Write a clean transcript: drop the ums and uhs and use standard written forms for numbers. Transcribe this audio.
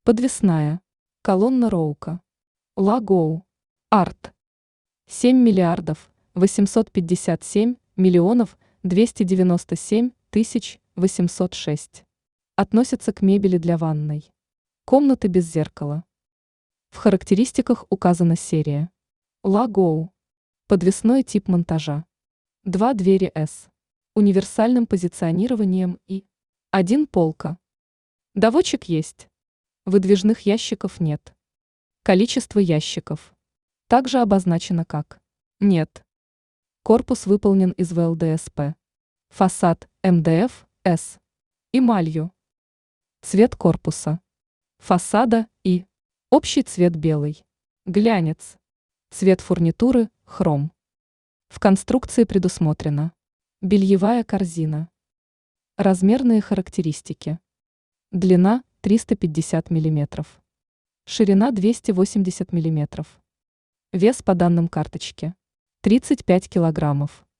Подвесная. Колонна Роука. Лагоу. Арт. 7 миллиардов 857 миллионов 297 тысяч 806. Относится к мебели для ванной. Комнаты без зеркала. В характеристиках указана серия. Лагоу. Подвесной тип монтажа. 2 двери S. Универсальным позиционированием и 1 полка. Доводчик есть. Выдвижных ящиков нет. Количество ящиков также обозначено как нет. Корпус выполнен из ВЛДСП. Фасад МДФ С. Эмалью. Цвет корпуса фасада и общий цвет белый. Глянец. Цвет фурнитуры хром. В конструкции предусмотрена бельевая корзина. Размерные характеристики. Длина 350 мм. Ширина 280 мм. Вес по данным карточки 35 килограммов.